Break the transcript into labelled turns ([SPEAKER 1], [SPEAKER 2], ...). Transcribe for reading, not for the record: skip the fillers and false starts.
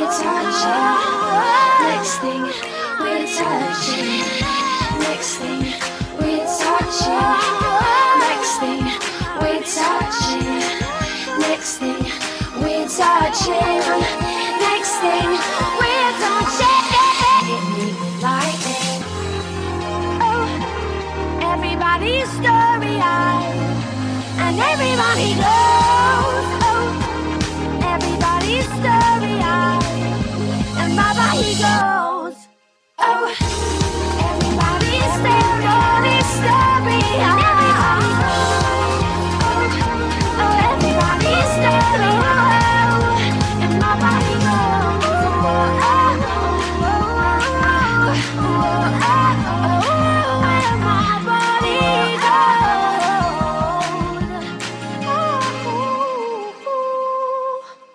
[SPEAKER 1] we're touching. Next thing, we're touching. Next thing, we're touching. Next thing, we're touching. Next thing, we're touching. Next thing, we're touching. Hit me like it. Oh, everybody's story-eyed, and everybody knows. Oh, everybody's story-eyed, and Baba he goes. Oh.